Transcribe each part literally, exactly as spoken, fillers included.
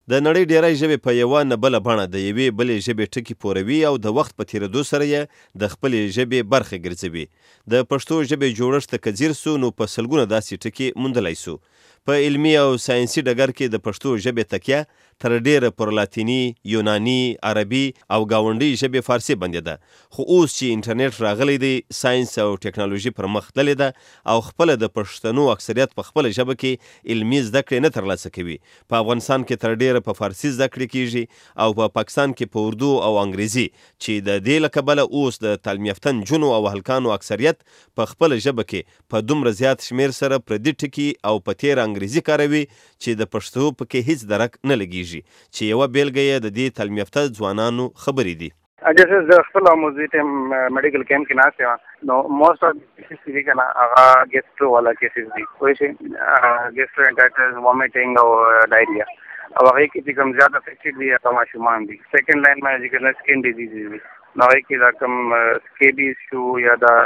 د نړۍ ډیری ژبې په یوه نه بله بڼه د یوې بلې ژبې ټکي پوروي او د وخت په تیریدو سره یې د خپلې ژبې برخه ګرځوي. د پښتو ژبې جوړښت ته که ځیر سو نو په سلګونه داسې ټکي موندلی سو. په علمي او ساینسي ډګر کې د پښتو ژبې تکیه تر ډیره پر لاتیني، یوناني، عربي او ګاونډۍ ژبې فارسي باندې ده. خو اوس چې انټرنیټ راغلی دی، ساینس او ټکنالوژي پرمخ تللې ده او خپله د پښتنو اکثریت په خپله ژبه کې علمي زده کړې نه ترلاسه کوي. په افغانستان کې تر ډیره په فارسي زده کړې کیږي او په پاکستان کې په اردو او انګریزي، چې د دې له کبله اوس د تعلیم یافته نجونو او هلکانو اکثریت په خپله ژبه کې په دومره زیات شمیر سره پردي ټکي او په تیره انګریزي کاروي چې د پښتو پکې هیڅ درک نه لګیږي، چې یوه بیلګه یې د دې تعلیم یافته ځوانانو خبرې دي. جیسے د خپل موضوع ته میډیکل کیمپ کې ناست یم نو موست اف کیسز دي کنه هغه ګیسټرو والا کیسز دي، کوئی شي ګیسټرو انټرایټس، وامټینګ او ډایریا او هغه کې چې کوم زیات افیکټډ دي هغه ماشومان دي. سیکنډ لاین باندې چې سکین ډیزیز دي نو هغه کې دا کوم سکیبیز شو یا دا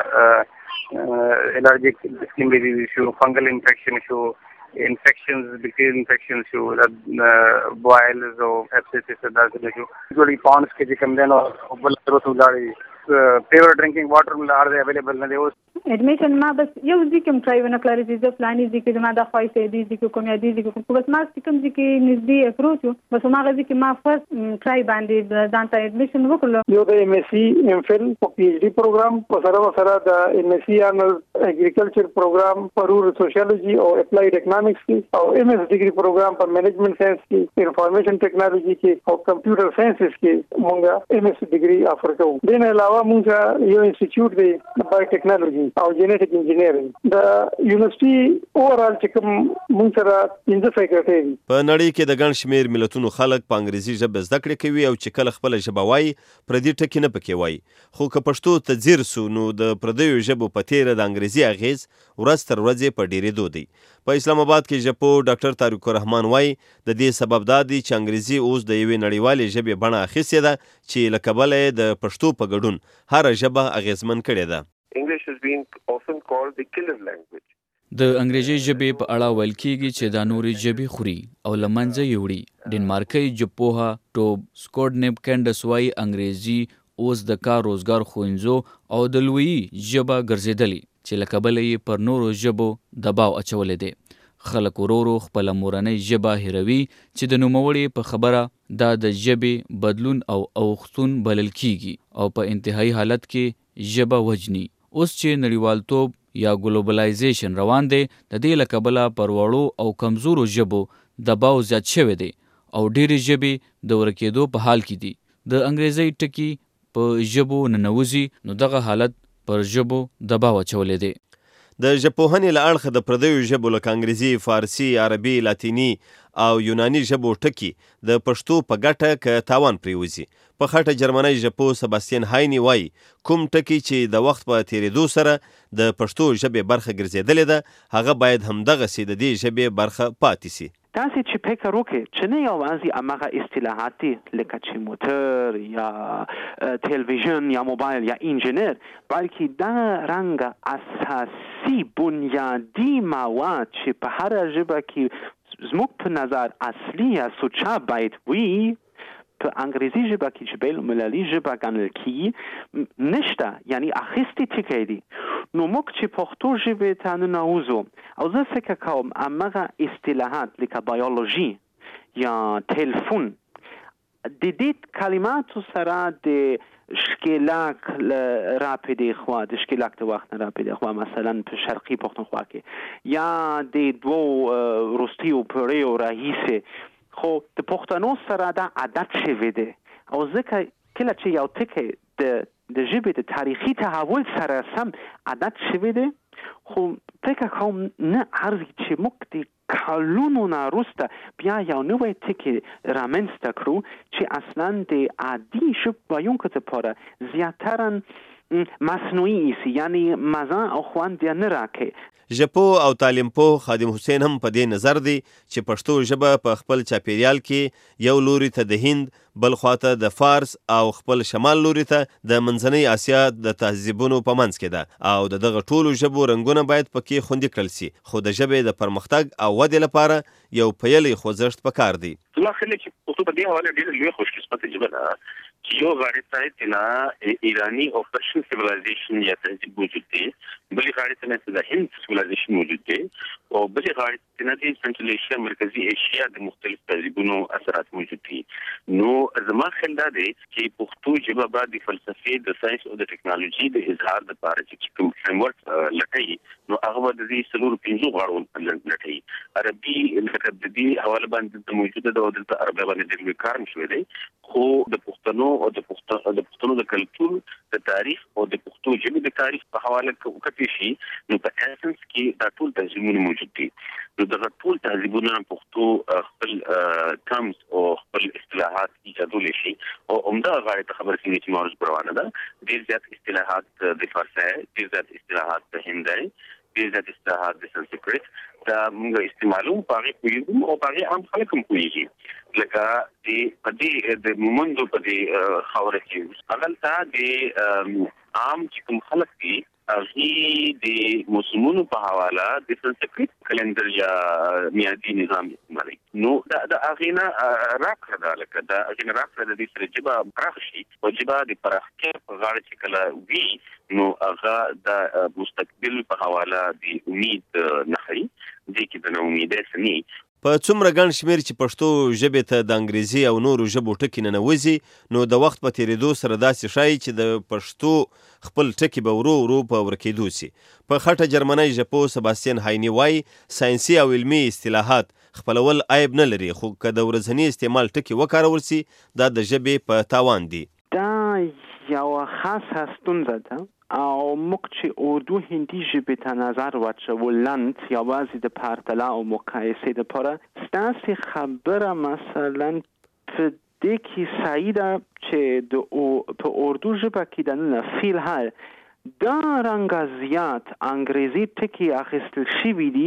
الرجیک سکین ډیزیز شو، فنګل انفیکشن شو، infections, bacterial infections شو، boils او sepsis دا څه شو. جوړي پاونډز کې چې کوم دنو بل تر څو لاړې پیور ډرینکینګ واټر مل ار اویلیبل نه دی. اوس اډمیشن ما بس یو ځکه ټرای ونه کړی چې د فلاني ځکه ما د خوښې دي ځکه کوم یا دي ځکه کوم بس ما کوم ځکه نږدې اپروچ بس ما غږی کې ما فرست ټرای باندې ځان ته اډمیشن وکړل. یو د ایم ایس سی ایم فل او پی ایچ ډی پروګرام په سره سره د ایم ایس سی آنرز اګریکلچر پروګرام په رورل سوشیولوژي او اپلایډ اکونومکس کې او ایم ایس ډیګري پروګرام په منیجمنت ساينس کې، انفارمیشن ټیکنالوژي کې او کمپیوټر ساينسز کې مونږه ایم ایس ډیګري افر کوو. دین علاوه مونږه یو انسټیټیوټ دی د بایو ټیکنالوژي او جینیټک انجینیرینګ د یونیورسيټي اورال چې کوم مونږ سره پنځه فیکلټي دي. په نړۍ کې د ګڼ شمیر ملتونو خلک په انګریزي ژبه زده کړې کوي او چې کله خپله ژبه وایي پردي ټکي نه پکې وایي. خو که پښتو ته ځیر سو نو د پردیو ژبو په تیره د انګریزي اغیز ورځ تر ورځې په ډیرېدو دی. په اسلام آباد کې ژبپو ډاکټر طارق الرحمن وایي د دې سبب دا دی چې انګریزي اوس د یوې نړیوالې ژبې بڼه اخیستې ده چې له کبله یې د پښتو په ګډون هره ژبه اغیزمن کړې ده. English has been often called the killer language. د انګریزي ژبې په اړه ویل کیږي چې دا نورې ژبې خوري او له منځه یې وړي. ډنمارکي ژبپوهه ټوب سکوټنیپ کینډس وایي انګریزي اوس د کار روزګار ښوونځو او د لویي ژبه ګرځېدلې چې له کبله یې پر نورو ژبو دباو اچولی دی. خلک ورو ورو خپله مورنۍ ژبه هیروي چې د نوموړي په خبره دا د ژبې بدلون او اوښتون بلل کیږي او په انتهایی حالت کې ژبه وجني. اوس چې نړیوالتوب یا ګلوبلایزیشن روان دی د دې له کبله پر وړو او کمزورو ژبو دباو زیات شوی دی او ډېرې ژبې د ورکېدو په حال کې دي. د انګریزي ټکي په ژبو ننوځي نو دغه حالت پر ژبو دباو اچولی دی. د ژبپوهنې له اړخه د پردیو ژبو لکه انګریزي، فارسي، عربي، لاتیني او یوناني ژبو ټکي د پښتو په ګټه که تاوان پرېوځي. په خټه جرمنی ژبپوه سباستین هایني وایي کوم ټکي چې د وخت په تیریدو سره د پښتو ژبې برخه ګرځېدلې ده هغه باید همدغسې د دې ژبې برخه پاتې سي. تاسې چې فکر وکړئ چې نه یوازې هماغه اصطلاحات دي لکه چې موټر یا تلویزیون یا موبایل یا انجینر، بلکې دا رنګه اساسي بنیادی مواد چې په هره ژبه کې زموږ په نظر اصلي یا سوچه باید وي په انګریزي ژبه کې چې بین المللي ژبه ګڼل کیږي نشته، یعنی اخیستي ټکي دي. نو موږ چې پښتو ژبې ته ننوځو او زه فکر کوم هماغه اصطلاحات لکه بیولوژي یا تلفون د دې کلماتو سره د شکلاک راپیدې خوا د شکلاک د وخت نه راپیدې خوا مثلا په شرقي پښتونخوا کې یا د دوو وروستیو پیړیو راهیسې خو د پښتنو سره دا عادت شوی دی او ځکه کله چې یو ټکی د د ژبې د تاریخي تحول سره سم عادت شوی دی خو فکر کوم نه ارزي چې موږ د کلونو نه وروسته بیا یو نوی ټکی رامنځته کړو چې اصلا د عادي ژبې ویونکو لپاره زیاتره مصنوعي ایسي، یعنی مزه او خوند یې نه راکوي. ژبپو او تعلیمپوه خادم حسین هم په دې نظر دی چې پښتو ژبه په خپل چاپیریال کې یو لوري ته د هند، بل خواته د فارس او خپل شمال لوري ته د منځنۍ اسیا د تهذیبونو په منځ کې ده او د دغه ټولو ژبو رنګونه باید پکې خوندي کړل سي. خو د ژبې د پرمختګ او ودې لپاره یو پیلی خوځښت پکار دی. زما خلک چې پښتو په دې حواله ډېر لوی خوش قسمت ژبه ده چې یو غاړې ته نه ایرانی او پرشین سیویلایزیشن یا تهذیب موجود دی، بلې غاړې ته نه د هند سیویلایزیشن موجود دی، او بلې غاړې ته نه د سنټرل ایشیا مرکزی ایشیا د مختلف تهذیبونو اثرات موجود دي. نو زما خیال دا دی چې پښتو ژبه به د فلسفې، د ساينس او د ټکنالوژي د اظهار لپاره چې کوم فریم ورک لټوي نو هغه به د دې څلورو پنځو غاړو لټوي. عربي لکه د دې حواله باندې موجوده ده او دلته عربي باندې ډېر کار نشوي دی، خو د پښتنو او د پښتنو د پښتنو د کلتور د تاریخ او د پښتو ژبې د تاریخ په حواله کې شي نو په اساس کې دا ټول تهذیبونه موجود دي. نو دغه ټول تهذیبونه پښتو خپل ټرمز او خپل اصطلاحات ایجادولی شي او عمده غاړې ته خبرې کوي چې معروض روانه ده. ډېر زیات اصطلاحات د فارسي، ډېر زیات اصطلاحات د هندي، ډېر زیات اصطلاحات د سنسکرت دا موږ استعمالوم، په هغې پوهېږو او په هغې عام خلک هم پوهېږي. لکه د په دې د مومندو په دې خاوره کې هغلته د عام چې کوم خلک دي هغې د موسمونو په حواله د سنسکرت کلندر یا میادي نظام استعمالوي. نو د هغې نه راکړه ده، لکه د هغې نه راکړه د دې سره ژبه پراخ شي او ژبه د پراختیا په غاړه چې کله وي نو هغه د مستقبل په حواله د امید نښوي، دې کې د ناامیدۍ څه نه. په څومره ګڼ شمېر چې پښتو ژبې ته د انګریزي او نورو ژبو ټکي ننوځي نو د وخت په تېرېدو سره داسې ښایي چې د پښتو خپل ټکي به ورو ورو په ورکېدو سي. په خټه جرمنۍ ژبو سباستین هایني وایي ساینسي او علمي اصطلاحات خپلول عیب نه لري، خو که د ورځني استعمال ټکي وکارول سي دا د ژبې په تاوان دي. دا یوه خاصه ستونزه ده او موږ چې اردو هندي ژبې ته نظر واچولند یوازې د پرتله او مقایسې دپاره ستاسې خبره مثلا په دې کې صحیح ده چې د په اردو ژبه کې دننه فی الحال دا رنګه زیات انګریزي ټکي اخیستل شوي دي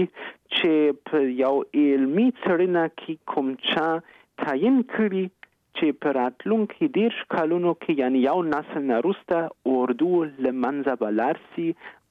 چې په یو علمي څېړنه کې کوم چا تعیین کړي چې په راتلونکي دېرش کلونو کې یعنی یو نسل نه وروسته اردو له منځه به لاړ سي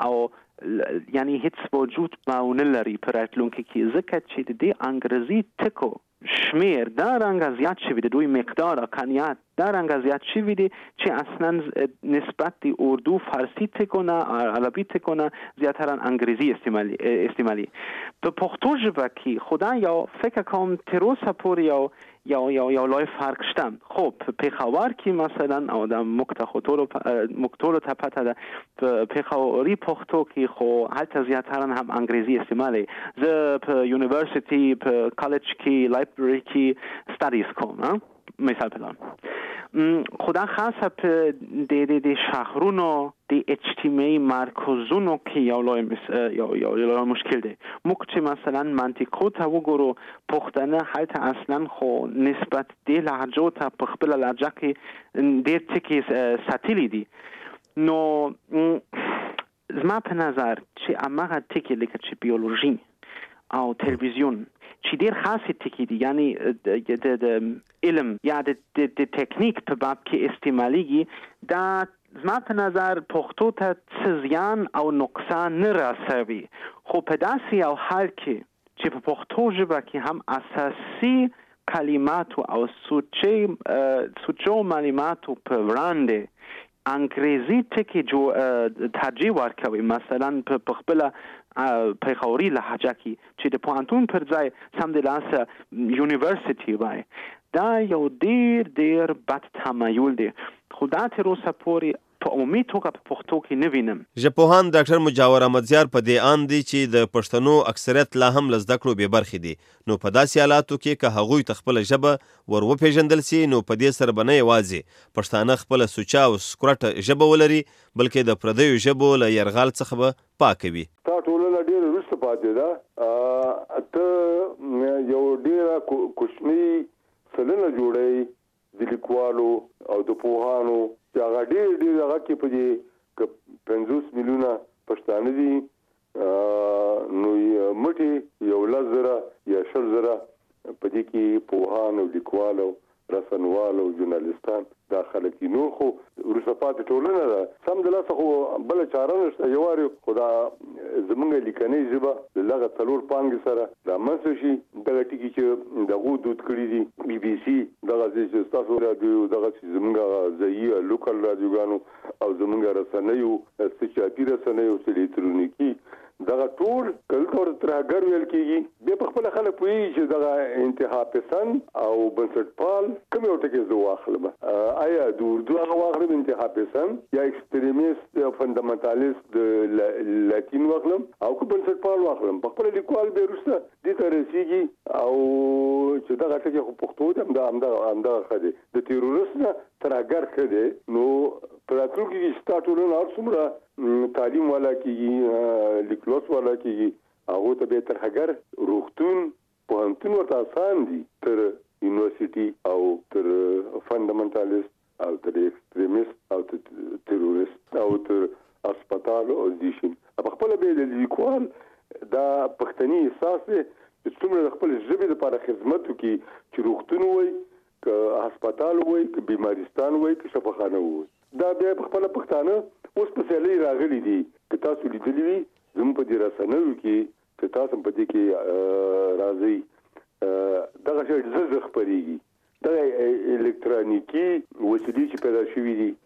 او یعنی هیڅ وجود به ونه لري په راتلونکي کې، ځکه چې د دې انګریزي ټکو شمیر دا رنګه زیات شوي دی، دوی مقدار او کمیت دا رنګه زیات شوي دي چې اصلا نسبت د اردو فارسی ټکو نه عربي ټکو نه زیاتره انګریزي استعمالي استعمالي په پښتو ژبه کې خو دا یو فکر کوم تر اوسه پورې یو یو یو یو لوی فرق شته. خب پېښور کې مثلا او د مکتخوتولو مکتولو ته پته ده په پېښوري پښتو کې خو هلته زیاتره هم انګریزي استعمالي. زه په یونیورسيټي په کالج کې لایبرري کې سټډیز کوم مثال پلان خدا خاصه په د د د شهرونو د اجتماعي مرکزونو کې یو لوی یو یو یو مشکل دی. موږ چې مثلا منطقو ته وګورو پښتانه هلته اصلا خو نسبت د لهجو ته په خپله لهجه کې ډېر ټکي ساتلي دي. نو زما په نظر چې هماغه ټکي لکه چې بیولوژي او تلویزیون چې ډېر خاصې ټکي دي یعنی د علم یا د تکنیک په باب کې استعمالیږي، دا زما په نظر پښتو ته څه زیان او نقصان نه رسوي. خو په داسې یو حال کې چې په پښتو ژبه کې هم اساسي کلماتو او سوچو معلوماتو په وړاندې انګریزي ټکي جو ترجیح ورکوي، مثلا په خپله پېښوري لهجه کې چې د پوهنتون پر ځای سمدلاسه یونیورسيټي وای، دا یو ډېر ډېر بد تمایل دی. خو دا تر اوسه پورې په عمومي توګه په پښتو کې نه وینم. ژبپوهان ډاکټر مجاور احمدزیار په دې اند دی چې د پښتنو اکثریت لا هم له زده کړو بې برخې دي، نو په داسې حالاتو کې که هغوی ته خپله ژبه ور وپېژندل سي نو په دې سره به نه یوازې پښتانه خپله سوچه او سکروټه ژبه ولري بلکې د پردیو ژبو له یرغال څخه به پاکه وي. تا ټولنه ډېره وروسته پاتې ده، ته یو ډېره کوچنۍ سلنه جوړوي د لیکوالو او د پوهانو چې هغه ډېر ډېر هغه کې په دې که پنځوس میلیونه پښتانه دي نو مټې یو لس زره یا شل زره په دې کې پوهان او لیکوال او رسنوال او ژورنالیستان دا خلک دي. نور خو وروسته پاتې ټولنه ده سمدلاسه خو بله چاره نشته. یوارې خو دا زمونږ لیکنۍ ژبه د دغه څلور پانګې سره رامنځته شي. دغه ټکي چې دغو دود کړي دي بي بي سي دغه چې ستاسو راډیو دغه چې زمونږ ځایي لوکل راډیوګانو او زمونږ رسنیو استشافي رسنیو چې الکترونیکي دغه ټول کله ورته ترهګر ویل کېږي. بیا په خپله خلک پوهېږي چې دغه انتها پسند او بنسټپال کوم یو ټکي زه واخلم. آیا د اردو هغه واخلم انتها پسند یا ایکسټریمیست یا فندامنټالیست د لاتین واخلم او که بنسټپال واخلم؟ په خپله لیکوال بیا وروسته دې ته رسېږي او چې دغه ټکي خو پښتو دی همدغه همدغه ښه دی. د تیروریست نه ترهګر ښه دی. نو په راتلونکي کې چې ستا ټولنه هر څومره تعلیم والا کېږي لیکلوس والا کېږي هغو ته بیا ترهګر روغتون پوهنتون ورته اسان دي تر یونیورسټي او تر فندامنټالیست او تر ایکسټریمیست او تر تیروریست او تر هسپتال او دیشن. په خپله بیا د لیکوال دا پښتني احساس دی چې څومره د خپلې ژبې دپاره خدمت وکړي چې روغتون ووایي که هسپتال ووایي که بیمارستان ووایي که شفاخانه ووایي. دا بیا په خپله پښتانه اوس په سیالۍ راغلي دي. که تاسو لیدلي وي زموږ په دې رسنیو کې که تاسو په دې کې راځئ دغه شی زر زر خپرېږي. دغه الکترونیکي وسیلې چې پیدا شوي دي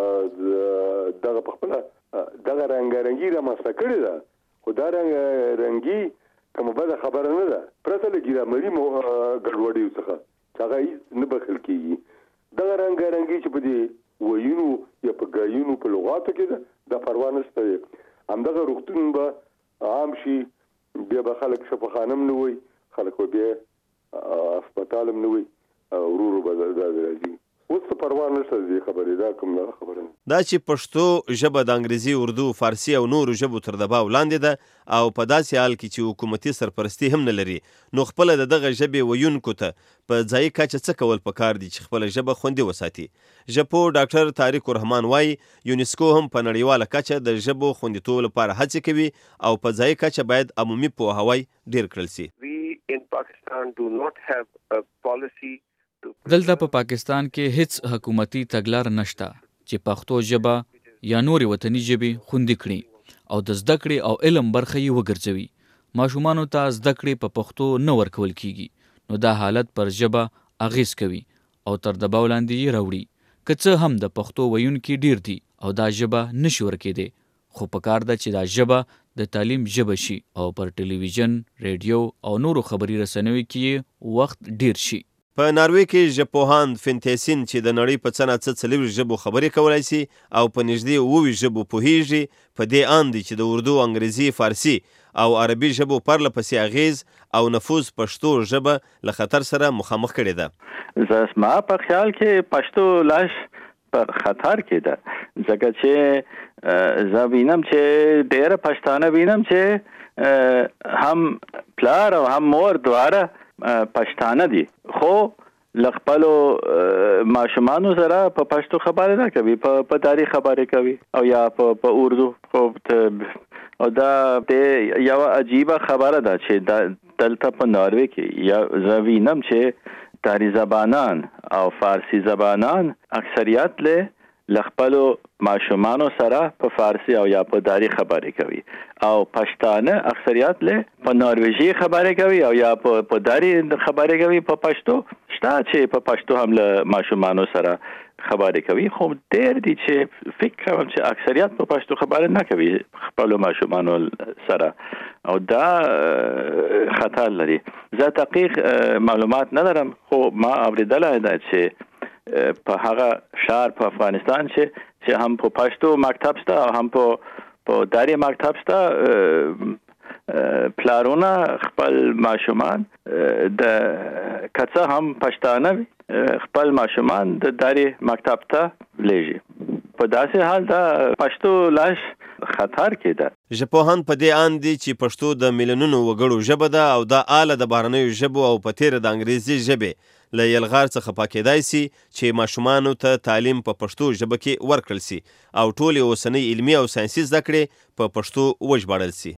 دغه په خپله دغه رنګارنګي رامنځته کړې ده. خو دا رنګارنګي کومه بده خبره نه ده پرته له ګرامري ګډوډیو څخه چې هغه هېڅ نه بخښل کېږي. دغه رنګارنګي چې په دې ویونو یا په ګایونو په لغاتو کې ده دا پروا نشته دی. همدغه روغتون به عام شي بیا به خلک شفاخانه هم نه وایي خلک به بیا هسپتال هم نه وایي ورو ورو به دا راځي. اوس څه پروا نشته د دې خبرې. دا کوم دغه خبره نه دا چې پښتو ژبه د انګریزي اردو فارسي او نورو ژبو تر دباو لاندې ده او په داسې حال کې چې حکومتي سرپرستي هم نه لري نو خپله د دغه ژبې ویونکو ته په ځایي کچه څه کول پکار دي چې خپله ژبه خوندي وساتي. ژبپوه ډاکټر طارق الرحمن وایي یونسکو هم په نړیواله کچه د ژبو خوندیتوب لپاره هڅې کوي او په ځایي کچه باید عمومي پوهاوی ډیر کړل سي. We in Pakistan do not have a policy دلته په پاکستان کې هیڅ حکومتي تګلار نشته چې پښتو ژبه یا نورې وطني ژبې خوندي کړي او د زده کړې او علم برخه یې وګرځوي. ماشومانو ته زده کړې په پښتو نه ورکول کیږي نو دا حالت پر ژبه اغیز کوي او تر دباو لاندې یې راوړي. که څه هم د پښتو ویونکي ډیر دي او دا ژبه نشي ورکېدی خو پکار ده چې دا ژبه د تعلیم ژبه شي او پر ټلویزیون، ریډیو او نورو خبري رسنیو کې وخت ډیر شي. په ناروې کې ژبپوهان فینتیسین چې د نړۍ په څه ناڅه څلوېښت ژبو خبرې کولی سي او په نږدې اووه ژبو پوهیږي په دې اند دي چې د اردو، انګریزي، فارسي او عربي ژبو پرله پسې اغیز او نفوذ پښتو ژبه له خطر سره مخامخ کړې ده. زما په خیال کې پښتو لاش پر خطر کې ده ځکه چې زه وینم چې ډېره پښتانه وینم چې هم پلار او هم مور دواړه پښتانه دي خو لخپلو ماشومانو سره په پښتو خبرې نه کوي په تاریخ خبرې کوي او یا په اردو خو او دا یو عجیبه خبره ده چې دلته په ناروې کې یا زه وینم چې داری زبانان او فارسی زبانان اکثریت له لخپلو ماشومانو سره په فارسی او یا په داری خبرې کوي او پښتانه اکثریت له په نارویجی خبرې کوي او یا په په داری خبرې کوي په پښتو شته چې په پښتو هم له ماشومانو سره خبرې کوي خو ډېر دي چې فکر کوم چې اکثریت په پښتو خبرې نه کوي خپل ماشومانو سره او دا خطر لري. زه دقیق معلومات نه لرم خو ما اوریدلای ده چې په هغه شهر په افغانستان چې چې هم په پښتو مکتب شته او هم په په داری مکتب شته پلارونه خپل ماشومان د کڅه هم پښتانه خپل ماشومان د داری مکتب ته لېږي. په داسې حال دا پښتو لاش خطر کې ده. ژبپوهان په دې اند دي چې پښتو د میلیونونو وګړو ژبه ده او دا آله د بهرنیو ژبو او په تېره د انګریزي ژبې له یلغار څخه پاکېدای سي چې ماشومانو ته تعلیم په پښتو ژبه کې ورکړل سي او ټولې اوسنۍ علمي او ساینسي زده کړې په پښتو وژباړل سي.